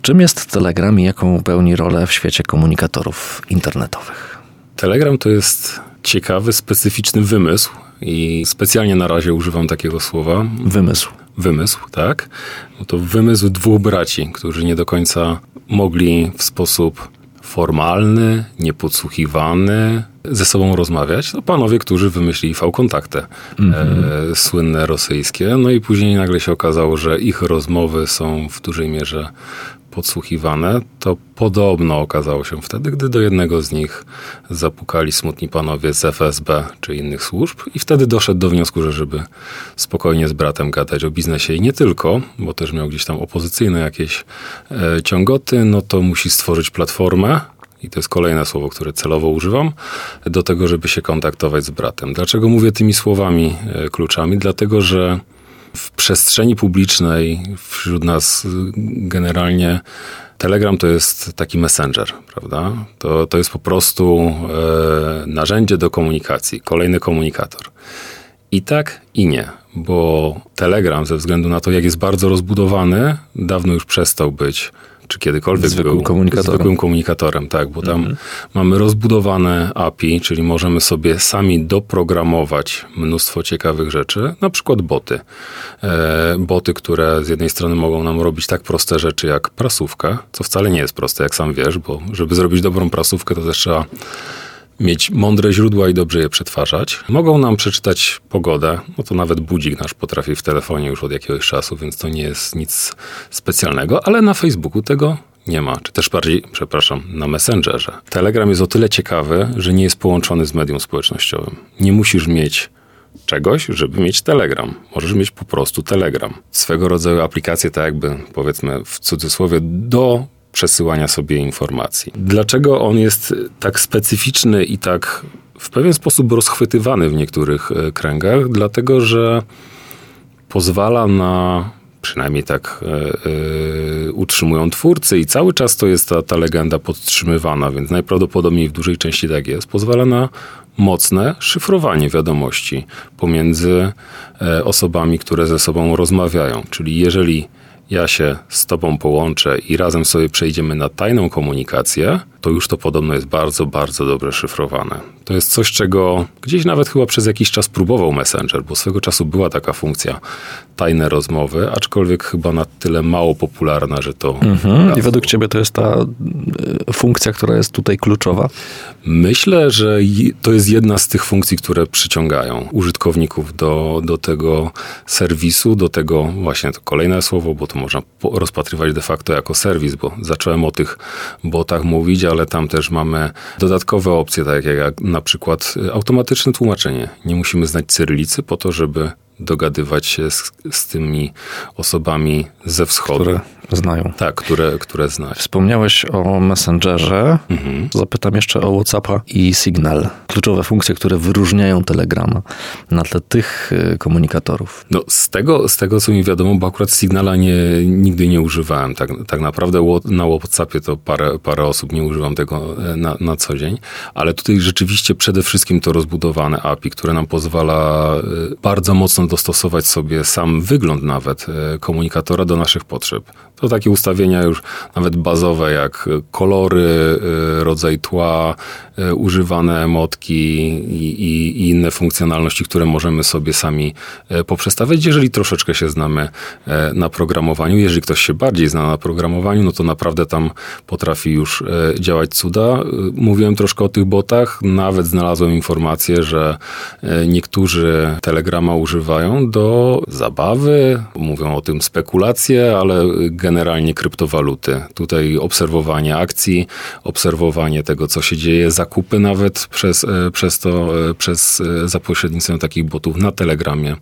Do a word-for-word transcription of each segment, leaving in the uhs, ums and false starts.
Czym jest Telegram i jaką pełni rolę w świecie komunikatorów internetowych? Telegram to jest ciekawy, specyficzny wymysł i specjalnie na razie używam takiego słowa. Wymysł. Wymysł, tak. No to wymysł dwóch braci, którzy nie do końca mogli w sposób formalny, niepodsłuchiwany ze sobą rozmawiać. To panowie, którzy wymyślili V-kontaktę, mm-hmm. e, słynne rosyjskie. No i później nagle się okazało, że ich rozmowy są w dużej mierze podsłuchiwane. To podobno okazało się wtedy, gdy do jednego z nich zapukali smutni panowie z F S B czy innych służb i wtedy doszedł do wniosku, że żeby spokojnie z bratem gadać o biznesie i nie tylko, bo też miał gdzieś tam opozycyjne jakieś e, ciągoty, no to musi stworzyć platformę, i to jest kolejne słowo, które celowo używam, do tego, żeby się kontaktować z bratem. Dlaczego mówię tymi słowami e, kluczami? Dlatego, że w przestrzeni publicznej, wśród nas generalnie Telegram to jest taki messenger, prawda? To, to jest po prostu e, narzędzie do komunikacji, kolejny komunikator. I tak, i nie, bo Telegram ze względu na to, jak jest bardzo rozbudowany, dawno już przestał być, czy kiedykolwiek zwykłym był komunikatorem. zwykłym komunikatorem, tak, bo tam mhm. mamy rozbudowane A P I, czyli możemy sobie sami doprogramować mnóstwo ciekawych rzeczy, na przykład boty. E, boty, które z jednej strony mogą nam robić tak proste rzeczy jak prasówka, co wcale nie jest proste, jak sam wiesz, bo żeby zrobić dobrą prasówkę, to też trzeba mieć mądre źródła i dobrze je przetwarzać. Mogą nam przeczytać pogodę, no to nawet budzik nasz potrafi w telefonie już od jakiegoś czasu, więc to nie jest nic specjalnego, ale na Facebooku tego nie ma, czy też bardziej, przepraszam, na Messengerze. Telegram jest o tyle ciekawy, że nie jest połączony z medium społecznościowym. Nie musisz mieć czegoś, żeby mieć Telegram. Możesz mieć po prostu Telegram. Swego rodzaju aplikację, tak jakby, powiedzmy w cudzysłowie, do przesyłania sobie informacji. Dlaczego on jest tak specyficzny i tak w pewien sposób rozchwytywany w niektórych kręgach? Dlatego, że pozwala na, przynajmniej tak yy, utrzymują twórcy i cały czas to jest ta, ta legenda podtrzymywana, więc najprawdopodobniej w dużej części tak jest. Pozwala na mocne szyfrowanie wiadomości pomiędzy e, osobami, które ze sobą rozmawiają. Czyli jeżeli ja się z tobą połączę i razem sobie przejdziemy na tajną komunikację, to już to podobno jest bardzo, bardzo dobrze szyfrowane. To jest coś, czego gdzieś nawet chyba przez jakiś czas próbował Messenger, bo swego czasu była taka funkcja tajne rozmowy, aczkolwiek chyba na tyle mało popularna, że to... Mhm. I według ciebie to jest ta y, funkcja, która jest tutaj kluczowa? Myślę, że to jest jedna z tych funkcji, które przyciągają użytkowników do, do tego serwisu, do tego właśnie to kolejne słowo, bo to można rozpatrywać de facto jako serwis, bo zacząłem o tych botach mówić, ale tam też mamy dodatkowe opcje, tak jak na przykład automatyczne tłumaczenie. Nie musimy znać cyrylicy po to, żeby dogadywać się z, z tymi osobami ze wschodu. Które znają. Tak, które, które znają. Wspomniałeś o Messengerze. Mhm. Zapytam jeszcze o WhatsAppa i Signal. Kluczowe funkcje, które wyróżniają Telegrama na tle tych komunikatorów. No z tego, z tego co mi wiadomo, bo akurat Signala nie, nigdy nie używałem. Tak, tak naprawdę na WhatsAppie to parę, parę osób nie używam tego na, na co dzień, ale tutaj rzeczywiście przede wszystkim to rozbudowane A P I, które nam pozwala bardzo mocno dostosować sobie sam wygląd nawet komunikatora do naszych potrzeb. To takie ustawienia już nawet bazowe, jak kolory, rodzaj tła, używane emotki i, i, i inne funkcjonalności, które możemy sobie sami poprzestawiać, jeżeli troszeczkę się znamy na programowaniu. Jeżeli ktoś się bardziej zna na programowaniu, no to naprawdę tam potrafi już działać cuda. Mówiłem troszkę o tych botach, nawet znalazłem informację, że niektórzy Telegrama używają do zabawy, mówią o tym spekulacje, ale generalnie kryptowaluty. Tutaj obserwowanie akcji, obserwowanie tego, co się dzieje, zakupy nawet przez, przez to, przez, za pośrednictwem takich botów na Telegramie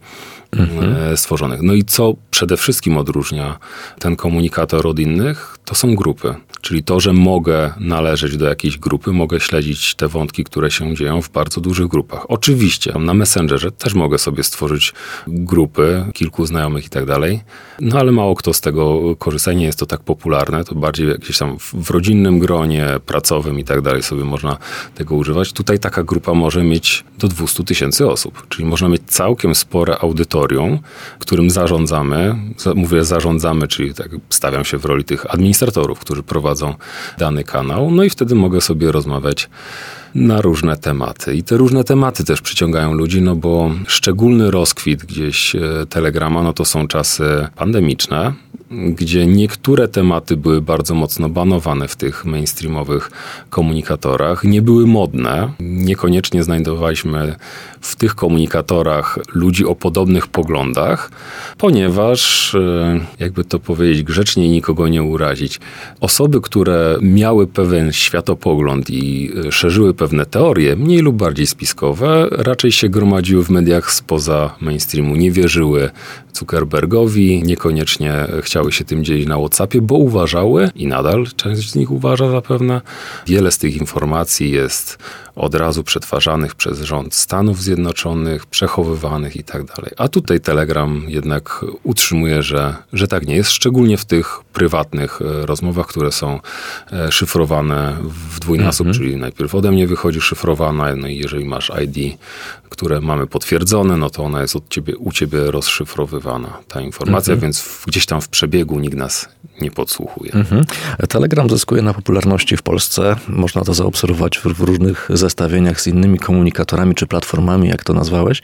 mhm. stworzonych. No i co przede wszystkim odróżnia ten komunikator od innych, to są grupy. Czyli to, że mogę należeć do jakiejś grupy, mogę śledzić te wątki, które się dzieją w bardzo dużych grupach. Oczywiście na Messengerze też mogę sobie stworzyć grupy, kilku znajomych i tak dalej, no ale mało kto z tego korzysta, nie jest to tak popularne, to bardziej jakieś tam w rodzinnym gronie, pracowym i tak dalej sobie można tego używać. Tutaj taka grupa może mieć do dwieście tysięcy osób, czyli można mieć całkiem spore audytorium audytorium, którym zarządzamy. Mówię zarządzamy, czyli tak stawiam się w roli tych administratorów, którzy prowadzą dany kanał. No i wtedy mogę sobie rozmawiać na różne tematy. I te różne tematy też przyciągają ludzi, no bo szczególny rozkwit gdzieś Telegrama, no to są czasy pandemiczne, gdzie niektóre tematy były bardzo mocno banowane w tych mainstreamowych komunikatorach, nie były modne. Niekoniecznie znajdowaliśmy w tych komunikatorach ludzi o podobnych poglądach, ponieważ, jakby to powiedzieć grzecznie i nikogo nie urazić, osoby, które miały pewien światopogląd i szerzyły pewne teorie, mniej lub bardziej spiskowe, raczej się gromadziły w mediach spoza mainstreamu, nie wierzyły Zuckerbergowi, niekoniecznie chciały się tym dzielić na WhatsAppie, bo uważały, i nadal część z nich uważa zapewne, wiele z tych informacji jest od razu przetwarzanych przez rząd Stanów Zjednoczonych, przechowywanych i tak dalej. A tutaj Telegram jednak utrzymuje, że, że tak nie jest, szczególnie w tych prywatnych rozmowach, które są szyfrowane w dwójnasób, mm-hmm. czyli najpierw ode mnie wychodzi szyfrowana, no i jeżeli masz I D, które mamy potwierdzone, no to ona jest od ciebie, u ciebie rozszyfrowywana, ta informacja, mm-hmm. więc w, gdzieś tam w przebiegu nikt nas nie podsłuchuje. Mm-hmm. Telegram zyskuje na popularności w Polsce. Można to zaobserwować w, w różnych zestawieniach z innymi komunikatorami czy platformami, jak to nazwałeś.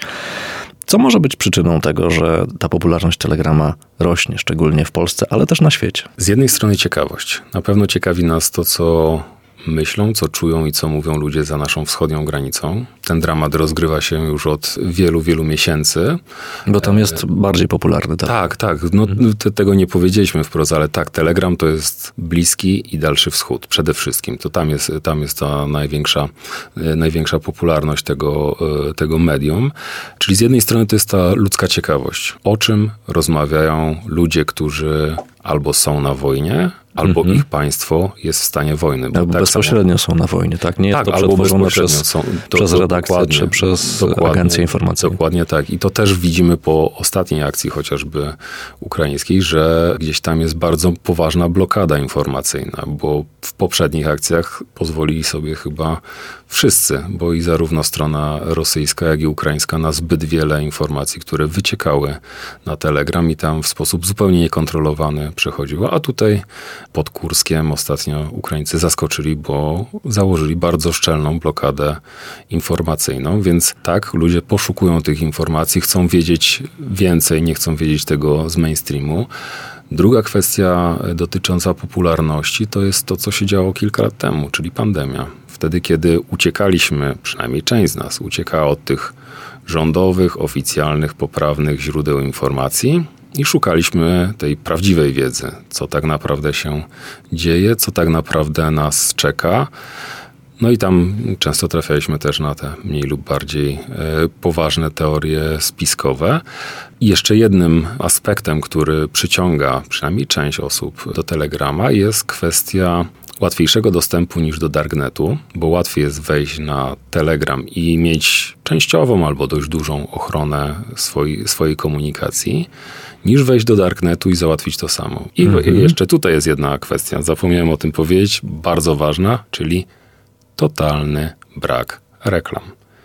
Co może być przyczyną tego, że ta popularność Telegrama rośnie, szczególnie w Polsce, ale też na świecie? Z jednej strony ciekawość. Na pewno ciekawi nas to, co myślą, co czują i co mówią ludzie za naszą wschodnią granicą. Ten dramat rozgrywa się już od wielu, wielu miesięcy. Bo tam jest e... bardziej popularny, tak? Tak, tak. No, mhm. te, tego nie powiedzieliśmy wprost, ale tak, Telegram to jest Bliski i Dalszy Wschód. Przede wszystkim. To tam jest, tam jest ta największa, największa popularność tego, tego medium. Czyli z jednej strony to jest ta ludzka ciekawość. O czym rozmawiają ludzie, którzy albo są na wojnie, albo mm-hmm. ich państwo jest w stanie wojny. Bo albo tak bezpośrednio samo... są na wojnie, tak? Nie jest tak, to albo przetworzone przez, są, to, przez to, redakcję czy przez agencję informacyjną. Dokładnie tak. I to też widzimy po ostatniej akcji chociażby ukraińskiej, że gdzieś tam jest bardzo poważna blokada informacyjna, bo w poprzednich akcjach pozwolili sobie chyba wszyscy, bo i zarówno strona rosyjska, jak i ukraińska na zbyt wiele informacji, które wyciekały na Telegram i tam w sposób zupełnie niekontrolowany przechodziło. A tutaj pod Kurskiem ostatnio Ukraińcy zaskoczyli, bo założyli bardzo szczelną blokadę informacyjną, więc tak, ludzie poszukują tych informacji, chcą wiedzieć więcej, nie chcą wiedzieć tego z mainstreamu. Druga kwestia dotycząca popularności to jest to, co się działo kilka lat temu, czyli pandemia. Wtedy, kiedy uciekaliśmy, przynajmniej część z nas uciekała od tych rządowych, oficjalnych, poprawnych źródeł informacji i szukaliśmy tej prawdziwej wiedzy, co tak naprawdę się dzieje, co tak naprawdę nas czeka. No i tam często trafialiśmy też na te mniej lub bardziej e, poważne teorie spiskowe. I jeszcze jednym aspektem, który przyciąga przynajmniej część osób do Telegrama, jest kwestia łatwiejszego dostępu niż do Darknetu, bo łatwiej jest wejść na Telegram i mieć częściową albo dość dużą ochronę swojej, swojej komunikacji, niż wejść do Darknetu i załatwić to samo. I mm-hmm. jeszcze tutaj jest jedna kwestia, zapomniałem o tym powiedzieć, bardzo ważna, czyli totalny brak reklam.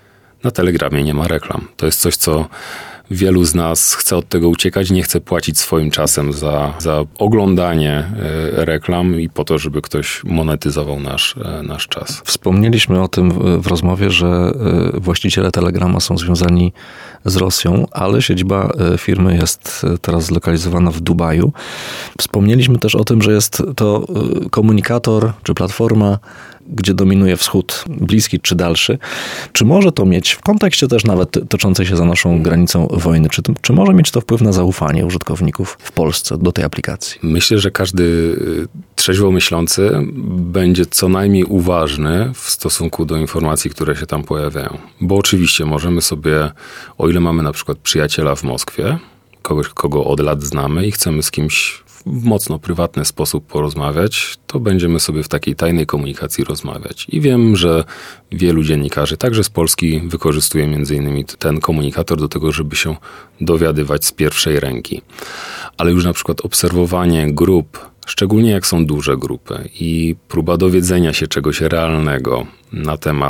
Na Telegramie nie ma reklam. To jest coś, co wielu z nas chce od tego uciekać, nie chce płacić swoim czasem za, za oglądanie reklam i po to, żeby ktoś monetyzował nasz, nasz czas. Wspomnieliśmy o tym w rozmowie, że właściciele Telegrama są związani z Rosją, ale siedziba firmy jest teraz zlokalizowana w Dubaju. Wspomnieliśmy też o tym, że jest to komunikator czy platforma, gdzie dominuje wschód, bliski czy dalszy. Czy może to mieć, w kontekście też nawet toczącej się za naszą granicą wojny, czy, to, czy może mieć to wpływ na zaufanie użytkowników w Polsce do tej aplikacji? Myślę, że każdy trzeźwo myślący będzie co najmniej uważny w stosunku do informacji, które się tam pojawiają. Bo oczywiście możemy sobie, o ile mamy na przykład przyjaciela w Moskwie, kogoś, kogo od lat znamy i chcemy z kimś w mocno prywatny sposób porozmawiać, to będziemy sobie w takiej tajnej komunikacji rozmawiać. I wiem, że wielu dziennikarzy, także z Polski, wykorzystuje między innymi ten komunikator do tego, żeby się dowiadywać z pierwszej ręki. Ale już na przykład obserwowanie grup, szczególnie jak są duże grupy i próba dowiedzenia się czegoś realnego na temat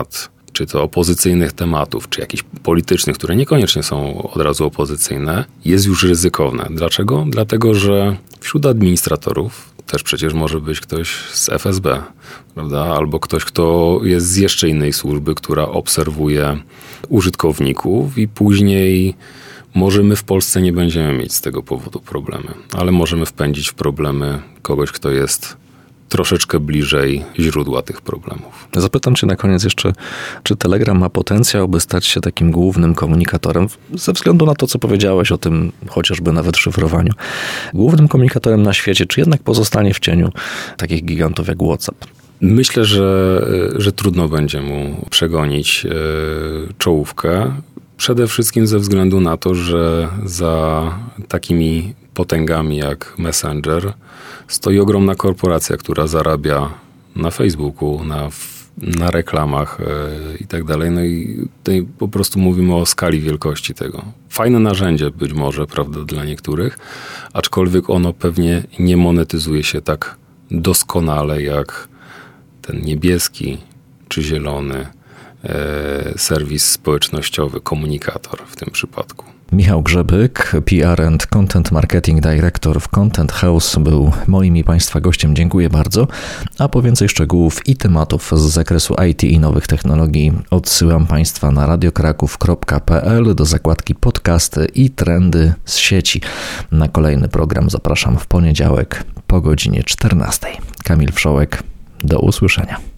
czy to opozycyjnych tematów, czy jakichś politycznych, które niekoniecznie są od razu opozycyjne, jest już ryzykowne. Dlaczego? Dlatego, że wśród administratorów też przecież może być ktoś z F S B, prawda? Albo ktoś, kto jest z jeszcze innej służby, która obserwuje użytkowników i później może my w Polsce nie będziemy mieć z tego powodu problemy, ale możemy wpędzić w problemy kogoś, kto jest troszeczkę bliżej źródła tych problemów. Zapytam cię na koniec jeszcze, czy Telegram ma potencjał, by stać się takim głównym komunikatorem, ze względu na to, co powiedziałeś o tym, chociażby nawet szyfrowaniu, głównym komunikatorem na świecie, czy jednak pozostanie w cieniu takich gigantów jak WhatsApp? Myślę, że, że trudno będzie mu przegonić yy, czołówkę. Przede wszystkim ze względu na to, że za takimi potęgami jak Messenger stoi ogromna korporacja, która zarabia na Facebooku, na, na reklamach yy, i tak dalej. No i tutaj po prostu mówimy o skali wielkości tego. Fajne narzędzie być może, prawda, dla niektórych, aczkolwiek ono pewnie nie monetyzuje się tak doskonale jak ten niebieski czy zielony e, serwis społecznościowy, komunikator w tym przypadku. Michał Grzebyk, P R and Content Marketing Director w Content House, był moim i Państwa gościem. Dziękuję bardzo. A po więcej szczegółów i tematów z zakresu I T i nowych technologii odsyłam Państwa na radiokraków kropka p l do zakładki podcasty i trendy z sieci. Na kolejny program zapraszam w poniedziałek po godzinie czternastej. Kamil Wszołek, do usłyszenia.